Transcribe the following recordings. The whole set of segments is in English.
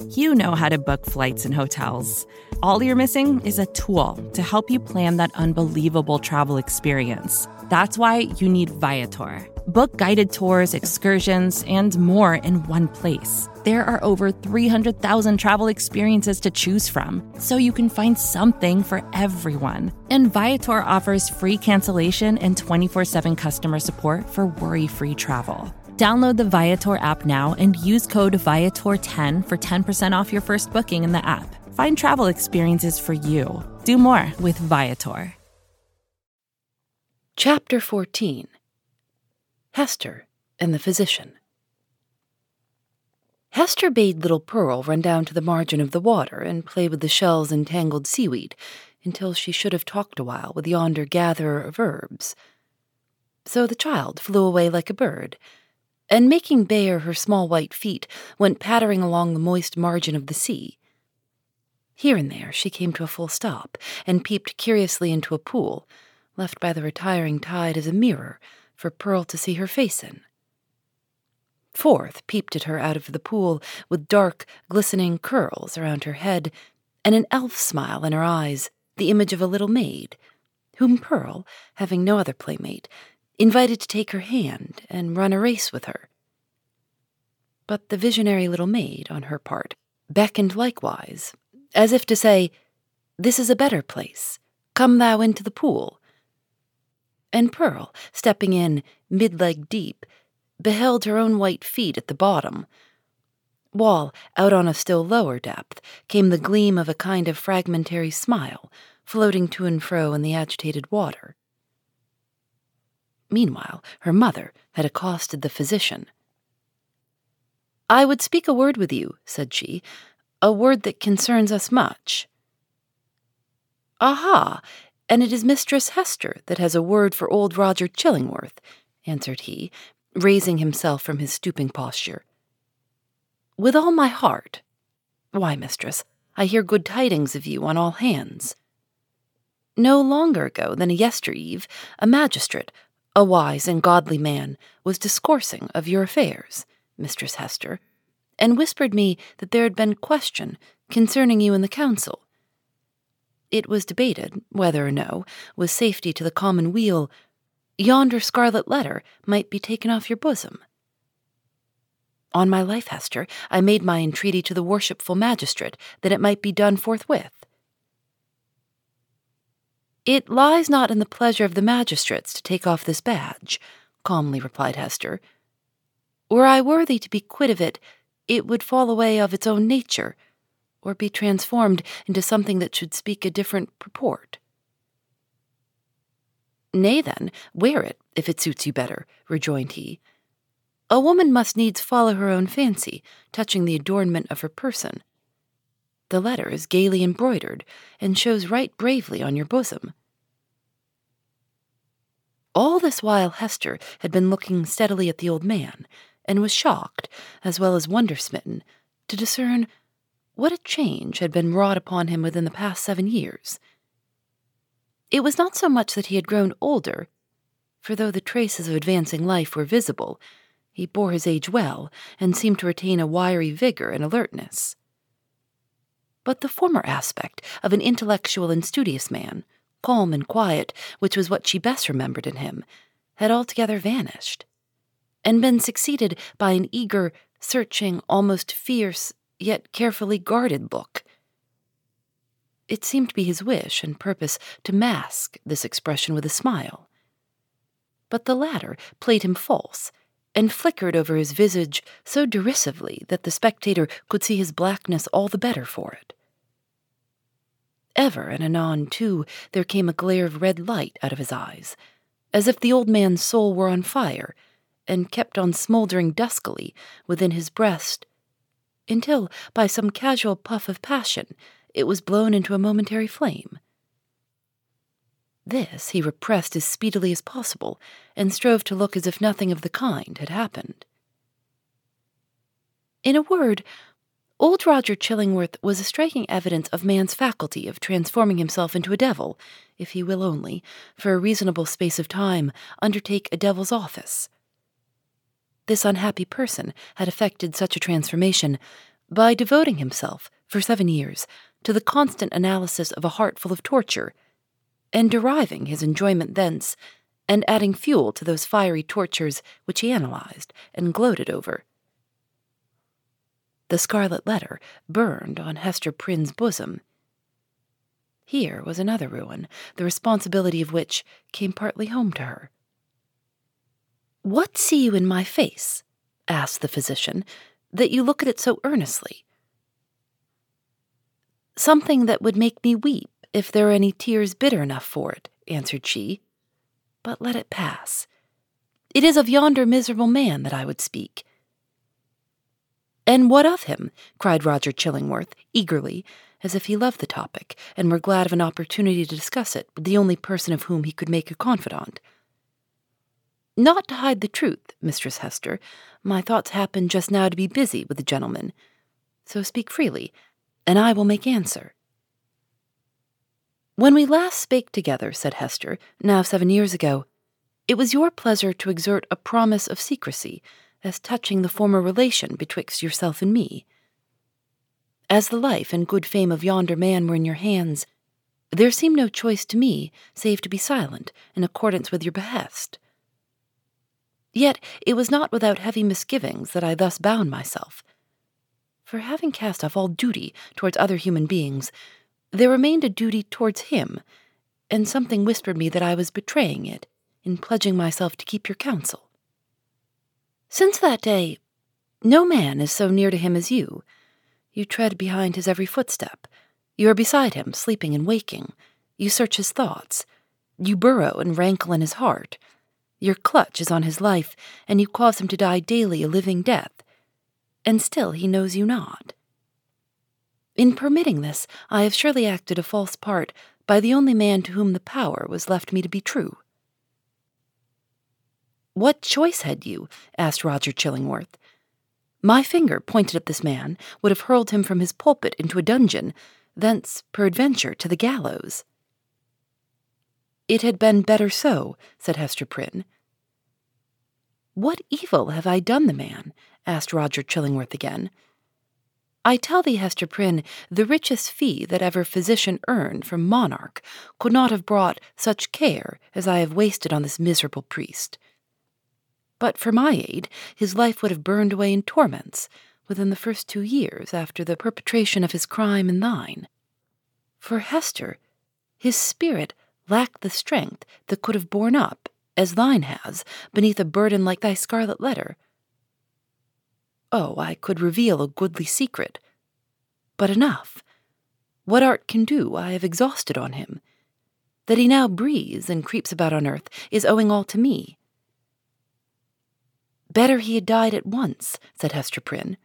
You know how to book flights and hotels. All you're missing is a tool to help you plan that unbelievable travel experience. That's why you need Viator. Book guided tours, excursions, and more in one place. There are over 300,000 travel experiences to choose from, so you can find something for everyone. And Viator offers free cancellation and 24/7 customer support for worry-free travel. Download the Viator app now and use code Viator10 for 10% off your first booking in the app. Find travel experiences for you. Do more with Viator. Chapter 14. Hester and the Physician. Hester bade little Pearl run down to the margin of the water and play with the shells and tangled seaweed until she should have talked a while with yonder gatherer of herbs. So the child flew away like a bird, and making bare her small white feet, went pattering along the moist margin of the sea. Here and there she came to a full stop, and peeped curiously into a pool, left by the retiring tide as a mirror for Pearl to see her face in. Forth peeped at her out of the pool, with dark, glistening curls around her head, and an elf smile in her eyes, the image of a little maid, whom Pearl, having no other playmate, invited to take her hand and run a race with her. But the visionary little maid, on her part, beckoned likewise, as if to say, "This is a better place. Come thou into the pool." And Pearl, stepping in, mid-leg deep, beheld her own white feet at the bottom, while, out on a still lower depth, came the gleam of a kind of fragmentary smile, floating to and fro in the agitated water. Meanwhile, her mother had accosted the physician. "I would speak a word with you," said she, "a word that concerns us much." "Aha, and it is Mistress Hester that has a word for old Roger Chillingworth," answered he, raising himself from his stooping posture. "With all my heart. Why, mistress, I hear good tidings of you on all hands. No longer ago than a yestereve, a magistrate, a wise and godly man, was discoursing of your affairs, Mistress Hester, and whispered me that there had been question concerning you in the council. It was debated whether or no, with safety to the common weal, yonder scarlet letter might be taken off your bosom. On my life, Hester, I made my entreaty to the worshipful magistrate that it might be done forthwith. It lies not in the pleasure of the magistrates to take off this badge, calmly replied Hester. Were I worthy to be quit of it, it would fall away of its own nature, or be transformed into something that should speak a different purport. Nay, then, wear it, if it suits you better, rejoined he. A woman must needs follow her own fancy, touching the adornment of her person. The letter is gaily embroidered, and shows right bravely on your bosom. All this while Hester had been looking steadily at the old man, and was shocked, as well as wonder-smitten, to discern what a change had been wrought upon him within the past 7 years. It was not so much that he had grown older, for though the traces of advancing life were visible, he bore his age well, and seemed to retain a wiry vigor and alertness. But the former aspect of an intellectual and studious man, calm and quiet, which was what she best remembered in him, had altogether vanished, and been succeeded by an eager, searching, almost fierce, yet carefully guarded look. It seemed to be his wish and purpose to mask this expression with a smile. But the latter played him false, and flickered over his visage so derisively that the spectator could see his blackness all the better for it. Ever and anon, too, there came a glare of red light out of his eyes, as if the old man's soul were on fire, and kept on smouldering duskily within his breast, until, by some casual puff of passion, it was blown into a momentary flame. This he repressed as speedily as possible, and strove to look as if nothing of the kind had happened. In a word, old Roger Chillingworth was a striking evidence of man's faculty of transforming himself into a devil, if he will only, for a reasonable space of time, undertake a devil's office. This unhappy person had effected such a transformation by devoting himself, for 7 years, to the constant analysis of a heart full of torture, and deriving his enjoyment thence, and adding fuel to those fiery tortures which he analyzed and gloated over. The scarlet letter burned on Hester Prynne's bosom. Here was another ruin, the responsibility of which came partly home to her. "What see you in my face?" asked the physician, "that you look at it so earnestly?" "Something that would make me weep, if there were any tears bitter enough for it," answered she. "But let it pass. It is of yonder miserable man that I would speak." "And what of him?" cried Roger Chillingworth, eagerly, as if he loved the topic, and were glad of an opportunity to discuss it with the only person of whom he could make a confidant. "Not to hide the truth, Mistress Hester, my thoughts happen just now to be busy with the gentleman. So speak freely, and I will make answer." "When we last spake together," said Hester, "now 7 years ago, it was your pleasure to exert a promise of secrecy, as touching the former relation betwixt yourself and me. As the life and good fame of yonder man were in your hands, there seemed no choice to me save to be silent in accordance with your behest. Yet it was not without heavy misgivings that I thus bound myself. For having cast off all duty towards other human beings, there remained a duty towards him, and something whispered me that I was betraying it in pledging myself to keep your counsel. Since that day, no man is so near to him as you. You tread behind his every footstep. You are beside him, sleeping and waking. You search his thoughts. You burrow and rankle in his heart. Your clutch is on his life, and you cause him to die daily a living death. And still he knows you not. In permitting this, I have surely acted a false part by the only man to whom the power was left me to be true." "What choice had you?" asked Roger Chillingworth. "My finger pointed at this man would have hurled him from his pulpit into a dungeon, thence, peradventure, to the gallows." "It had been better so," said Hester Prynne. "What evil have I done the man?" asked Roger Chillingworth again. "I tell thee, Hester Prynne, the richest fee that ever physician earned from monarch could not have brought such care as I have wasted on this miserable priest. But for my aid, his life would have burned away in torments within the first 2 years after the perpetration of his crime and thine. For Hester, his spirit lacked the strength that could have borne up, as thine has, beneath a burden like thy scarlet letter. Oh, I could reveal a goodly secret. But enough. What art can do I have exhausted on him. That he now breathes and creeps about on earth is owing all to me." "Better he had died at once," said Hester Prynne.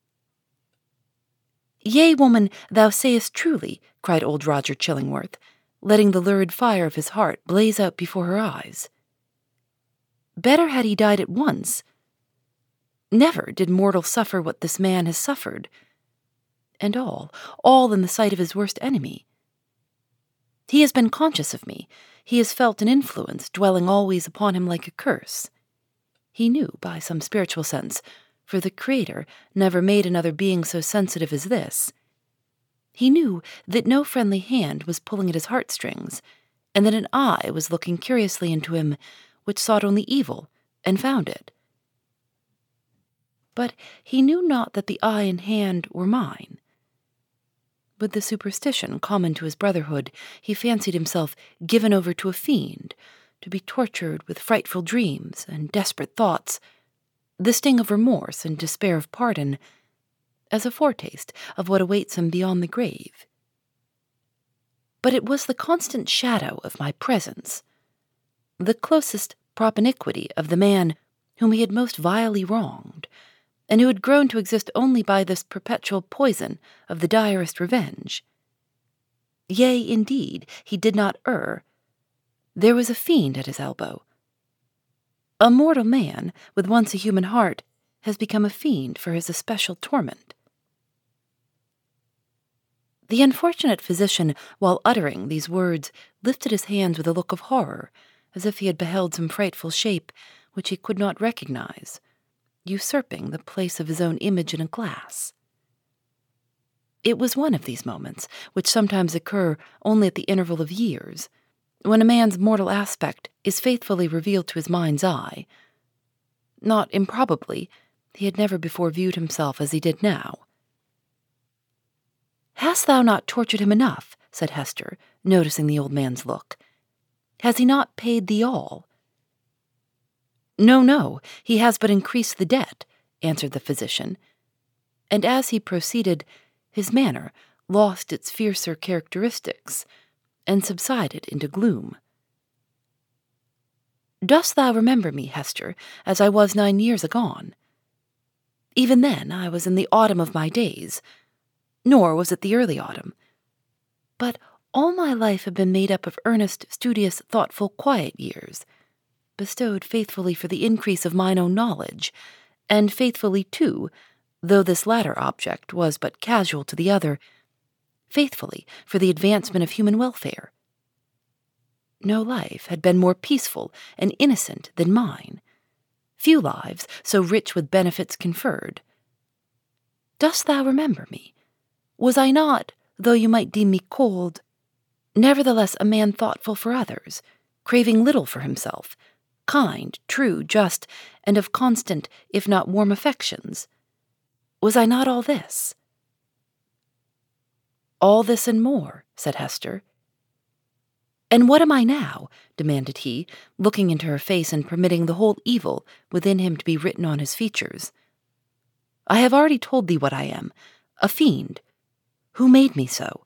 "Yea, woman, thou sayest truly," cried old Roger Chillingworth, letting the lurid fire of his heart blaze out before her eyes. "Better had he died at once. Never did mortal suffer what this man has suffered. And all in the sight of his worst enemy. He has been conscious of me. He has felt an influence dwelling always upon him like a curse. He knew, by some spiritual sense, for the Creator never made another being so sensitive as this. He knew that no friendly hand was pulling at his heartstrings, and that an eye was looking curiously into him, which sought only evil, and found it. But he knew not that the eye and hand were mine. With the superstition common to his brotherhood, he fancied himself given over to a fiend, to be tortured with frightful dreams and desperate thoughts, the sting of remorse and despair of pardon, as a foretaste of what awaits him beyond the grave. But it was the constant shadow of my presence, the closest propinquity of the man whom he had most vilely wronged, and who had grown to exist only by this perpetual poison of the direst revenge. Yea, indeed, he did not err. There was a fiend at his elbow. A mortal man, with once a human heart, has become a fiend for his especial torment. The unfortunate physician, while uttering these words, lifted his hands with a look of horror, as if he had beheld some frightful shape which he could not recognize, usurping the place of his own image in a glass. It was one of these moments, which sometimes occur only at the interval of years, when a man's mortal aspect is faithfully revealed to his mind's eye. Not improbably, he had never before viewed himself as he did now. "Hast thou not tortured him enough?" said Hester, noticing the old man's look. "Has he not paid thee all?" No, he has but increased the debt," answered the physician, and as he proceeded, his manner lost its fiercer characteristics and subsided into gloom. "Dost thou remember me, Hester, as I was 9 years agone? Even then I was in the autumn of my days, nor was it the early autumn. But all my life had been made up of earnest, studious, thoughtful, quiet years, bestowed faithfully for the increase of mine own knowledge, and faithfully, too, though this latter object was but casual to the other, faithfully for the advancement of human welfare. No life had been more peaceful and innocent than mine. Few lives so rich with benefits conferred. Dost thou remember me? Was I not, though you might deem me cold, nevertheless a man thoughtful for others, craving little for himself, kind, true, just, and of constant, if not warm affections? Was I not all this?" "All this and more," said Hester. "And what am I now?" demanded he, looking into her face and permitting the whole evil within him to be written on his features. "I have already told thee what I am, a fiend. Who made me so?"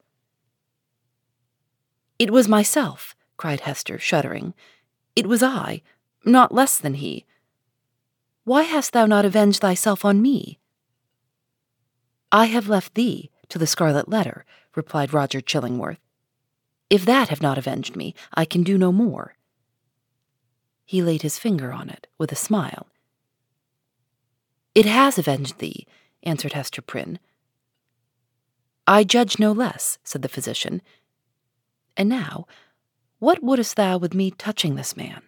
"It was myself," cried Hester, shuddering. "It was I, not less than he. Why hast thou not avenged thyself on me?" "I have left thee to the Scarlet Letter," replied Roger Chillingworth. "If that have not avenged me, I can do no more." He laid his finger on it with a smile. "It has avenged thee," answered Hester Prynne. "I judge no less," said the physician. "And now, what wouldest thou with me touching this man?"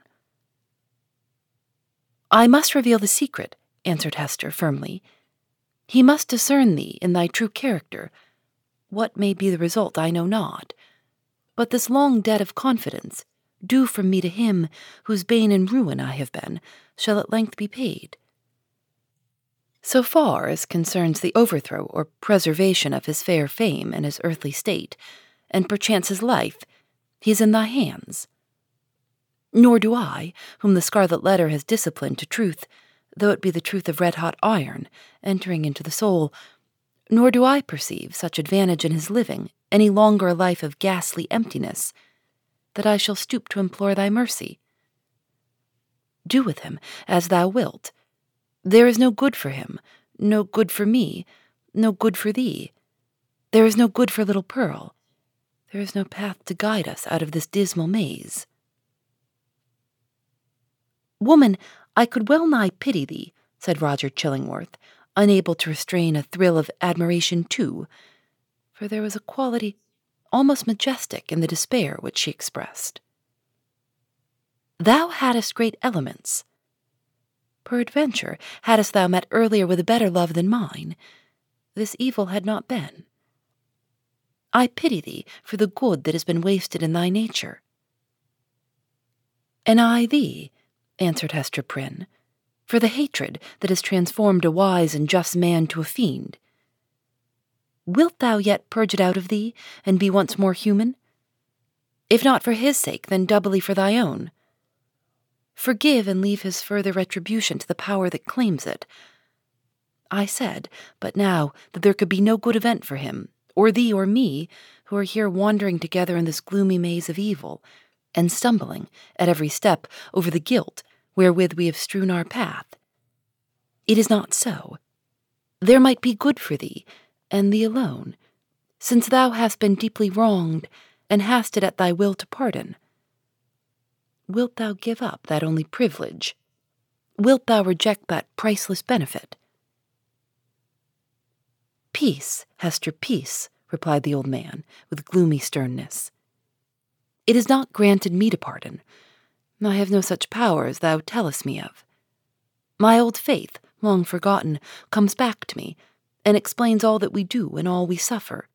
"I must reveal the secret," answered Hester firmly. "He must discern thee in thy true character. What may be the result I know not, but this long debt of confidence, due from me to him whose bane and ruin I have been, shall at length be paid. So far as concerns the overthrow or preservation of his fair fame and his earthly state, and perchance his life, he is in thy hands. Nor do I, whom the Scarlet Letter has disciplined to truth, though it be the truth of red-hot iron, entering into the soul, nor do I perceive such advantage in his living any longer a life of ghastly emptiness, that I shall stoop to implore thy mercy. Do with him as thou wilt. There is no good for him, no good for me, no good for thee. There is no good for little Pearl. There is no path to guide us out of this dismal maze." "Woman, I could well nigh pity thee," said Roger Chillingworth, unable to restrain a thrill of admiration too, for there was a quality almost majestic in the despair which she expressed. "Thou hadst great elements. Peradventure, hadst thou met earlier with a better love than mine, this evil had not been. I pity thee for the good that has been wasted in thy nature." "And I thee," answered Hester Prynne, "for the hatred that has transformed a wise and just man to a fiend. Wilt thou yet purge it out of thee, and be once more human? If not for his sake, then doubly for thy own. Forgive and leave his further retribution to the power that claims it. I said, but now, that there could be no good event for him, or thee or me, who are here wandering together in this gloomy maze of evil, and stumbling, at every step, over the guilt wherewith we have strewn our path. It is not so. There might be good for thee, and thee alone, since thou hast been deeply wronged, and hast it at thy will to pardon. Wilt thou give up that only privilege? Wilt thou reject that priceless benefit?" "Peace, Hester, peace," replied the old man, with gloomy sternness. "It is not granted me to pardon. I have no such power as thou tellest me of. My old faith, long forgotten, comes back to me, and explains all that we do and all we suffer.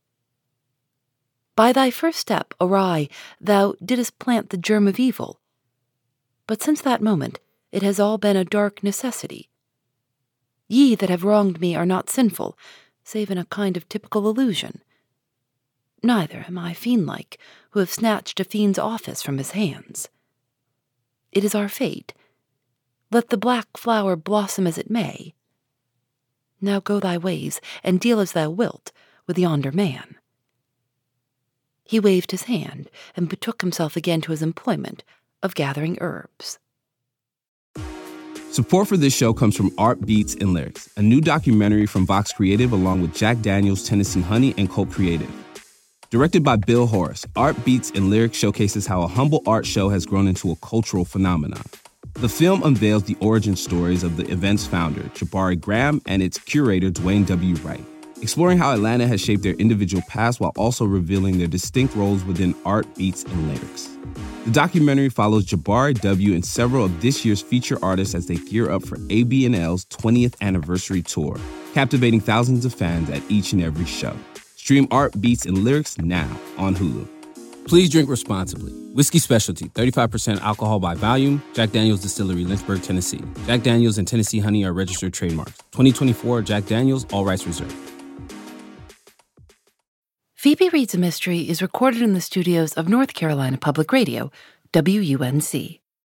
By thy first step awry, thou didst plant the germ of evil. But since that moment, it has all been a dark necessity. Ye that have wronged me are not sinful, save in a kind of typical illusion. Neither am I fiend-like, who have snatched a fiend's office from his hands. It is our fate. Let the black flower blossom as it may. Now go thy ways, and deal as thou wilt with yonder man. He waved his hand, and betook himself again to his employment of gathering herbs. Support for this show comes from Art Beats and Lyrics, a new documentary from Vox Creative along with Jack Daniels, Tennessee Honey, and Cult Creative. Directed by Bill Horace, Art Beats and Lyrics showcases how a humble art show has grown into a cultural phenomenon. The film unveils the origin stories of the event's founder, Jabari Graham, and its curator, Dwayne W. Wright, exploring how Atlanta has shaped their individual paths while also revealing their distinct roles within art, beats, and lyrics. The documentary follows Jabari W. and several of this year's feature artists as they gear up for ABNL's 20th anniversary tour, captivating thousands of fans at each and every show. Stream Art, Beats, and Lyrics now on Hulu. Please drink responsibly. Whiskey Specialty, 35% alcohol by volume. Jack Daniel's Distillery, Lynchburg, Tennessee. Jack Daniel's and Tennessee Honey are registered trademarks. 2024 Jack Daniel's, all rights reserved. Phoebe Reads a Mystery is recorded in the studios of North Carolina Public Radio, WUNC.